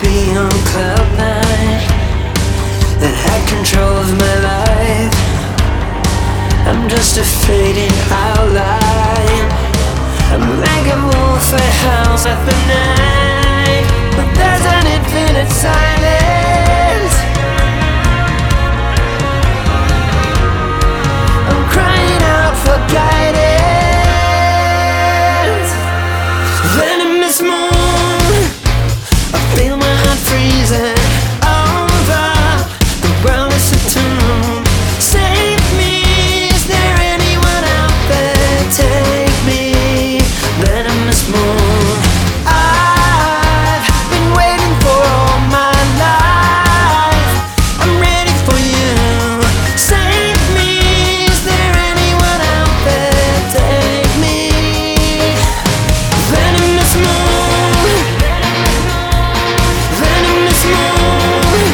be on cloud nine, that had control of my life. I'm just a fading outline. I'm like a wolf that howls at the night, but there's an infinite silence. I'm crying out for guidance. Venomous moon, I feel my heart freezing over. The world is a tomb. Save me, is there anyone out there? Take me, venomous moon. I've been waiting for all my life. I'm ready for you. Save me, is there anyone out there? Take me, venomous moon. Venomous moon.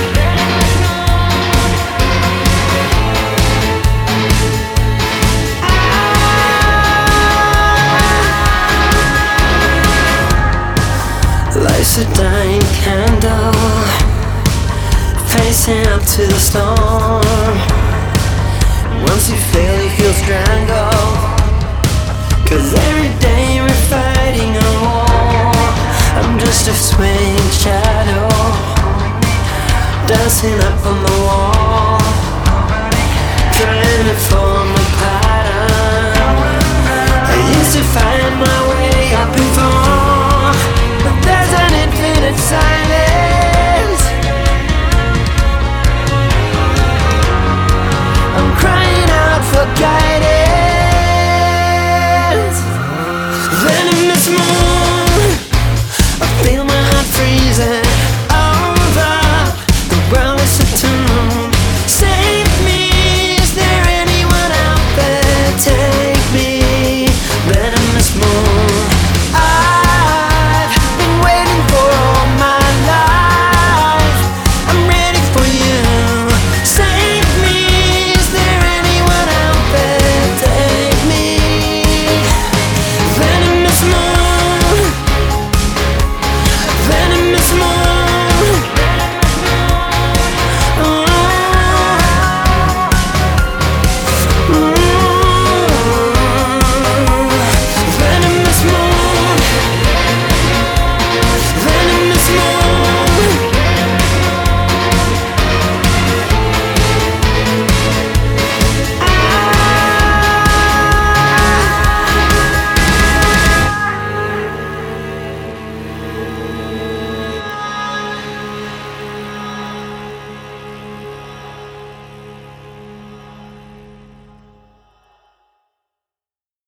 Life's a dying candle, facing up to the storm. Once you fail, you feel strangled, 'cause every day we're fighting a war. I'm just a swaying shadow, dancing up on the